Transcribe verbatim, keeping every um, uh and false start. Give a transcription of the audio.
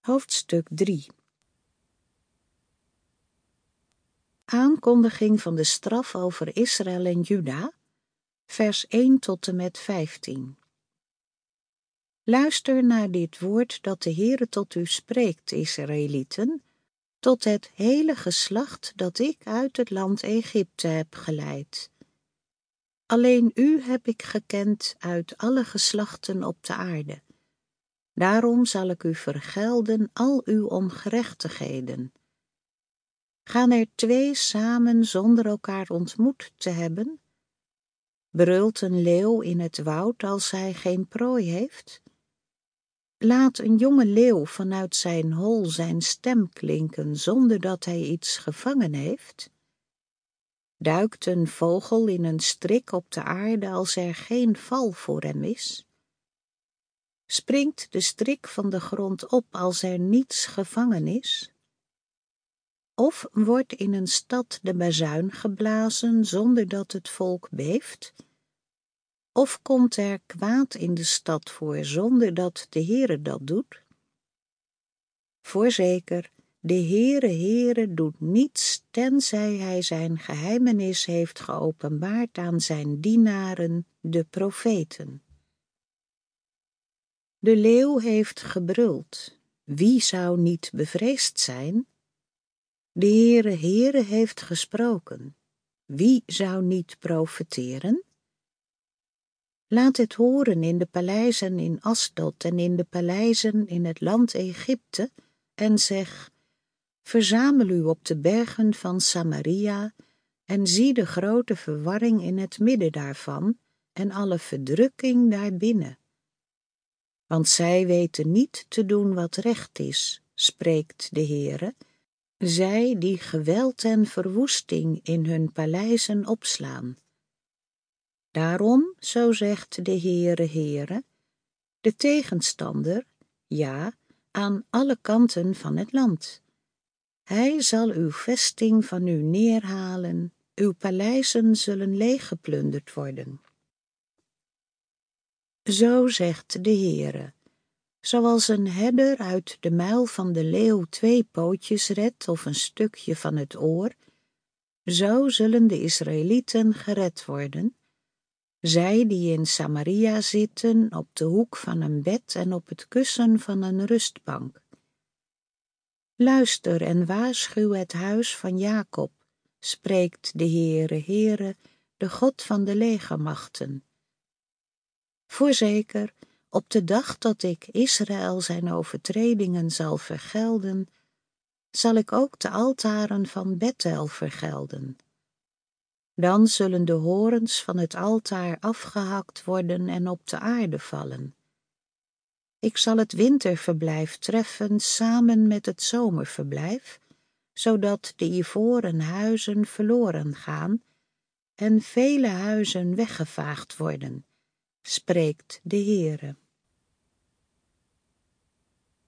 Hoofdstuk drie. Aankondiging van de straf over Israël en Juda, vers één tot en met vijftien. Luister naar dit woord dat de Heere tot u spreekt, Israëlieten, tot het hele geslacht dat ik uit het land Egypte heb geleid. Alleen u heb ik gekend uit alle geslachten op de aarde. Daarom zal ik u vergelden al uw ongerechtigheden. Gaan er twee samen zonder elkaar ontmoet te hebben? Brult een leeuw in het woud als hij geen prooi heeft? Laat een jonge leeuw vanuit zijn hol zijn stem klinken zonder dat hij iets gevangen heeft? Duikt een vogel in een strik op de aarde als er geen val voor hem is? Springt de strik van de grond op als er niets gevangen is? Of wordt in een stad de bazuin geblazen zonder dat het volk beeft? Of komt er kwaad in de stad voor zonder dat de Heere dat doet? Voorzeker, de Heere Heere doet niets tenzij hij zijn geheimenis heeft geopenbaard aan zijn dienaren, de profeten. De leeuw heeft gebruld. Wie zou niet bevreesd zijn? De Heere Heere heeft gesproken. Wie zou niet profeteren? Laat het horen in de paleizen in Asdod en in de paleizen in het land Egypte en zeg: verzamel u op de bergen van Samaria en zie de grote verwarring in het midden daarvan en alle verdrukking daarbinnen. Want zij weten niet te doen wat recht is, spreekt de Heere, zij die geweld en verwoesting in hun paleizen opslaan. Daarom, zo zegt de Heere Heere, de tegenstander, ja, aan alle kanten van het land. Hij zal uw vesting van u neerhalen, uw paleizen zullen leeggeplunderd worden. Zo zegt de Heere, zoals een herder uit de muil van de leeuw twee pootjes redt of een stukje van het oor, zo zullen de Israëlieten gered worden, zij die in Samaria zitten op de hoek van een bed en op het kussen van een rustbank. Luister en waarschuw het huis van Jacob, spreekt de Heere, Heere, de God van de legermachten. Voorzeker, op de dag dat ik Israël zijn overtredingen zal vergelden, zal ik ook de altaren van Bethel vergelden. Dan zullen de horens van het altaar afgehakt worden en op de aarde vallen. Ik zal het winterverblijf treffen samen met het zomerverblijf, zodat de ivoren huizen verloren gaan en vele huizen weggevaagd worden, spreekt de Heere.